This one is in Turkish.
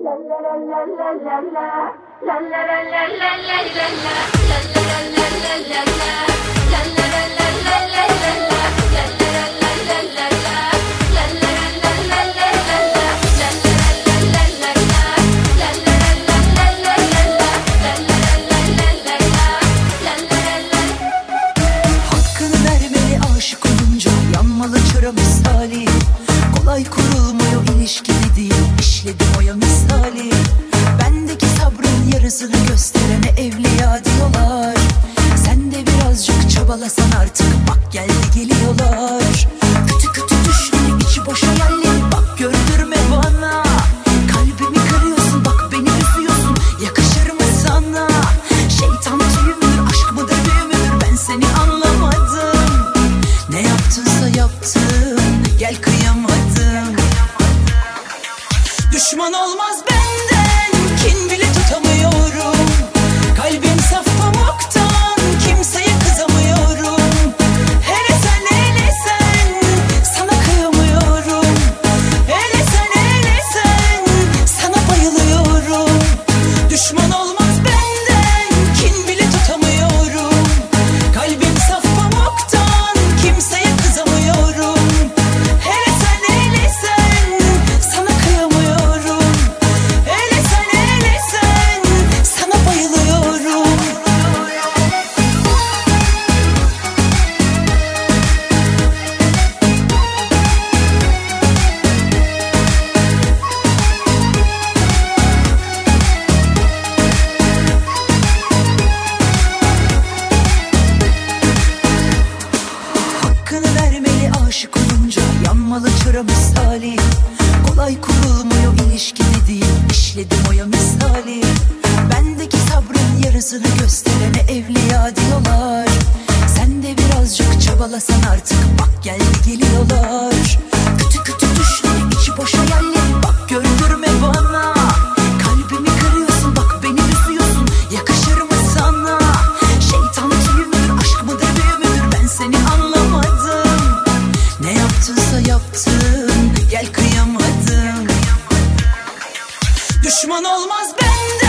Kolay kurulmuyor ilişki dediğin, işledim oya misali. Bendeki sabrın yarısını gösterene evliya diyorlar. Sen de birazcık çabalasan artık, bak geldi geliyorlar. Kötü kötü düşleri, içi boş hayalleri, bak gördürme bana. Kalbimi kırıyorsun, bak beni üzüyorsun, yakışır mı sana? Şeytan tüyü müdür, aşk mıdır büyü müdür, ben seni anlamadım. Ne yaptınsa yaptım, gel kıyamadım. Düşman olmaz benden, kin bile tutamıyorum. Kalbim saf pamuktan, kimseye kızamıyorum. Hele sen, sana kıyamıyorum. Hele sen, sana bayılıyorum. Düşman olmaz benden, kin bile tutamıyorum. Kalbim saf pamuktan, kimseye kızamıyorum. Hele sen, sana kıyamıyorum. Hele sen, sana bayılıyorum. Hakkını vermeli aşık olunca, yanmalı çıra misali. Kolay kurulmuyor ilişki dediğin, işledim oya misali. Bendeki sabrın yarısını gösterene evliya diyorlar. Sen de birazcık çabalasan artık, bak geldi geliyorlar. Kötü kötü düşleri, içi boş hayalleri, bak gördürme bana. Kalbimi kırıyorsun, bak beni üzüyorsun, yakışır mı sana? Şeytan tüyü müdür, aşk mıdır büyü müdür, ben seni anlamadım. Ne yaptınsa yaptım, gel kıyamadım. Düşman olmaz benden.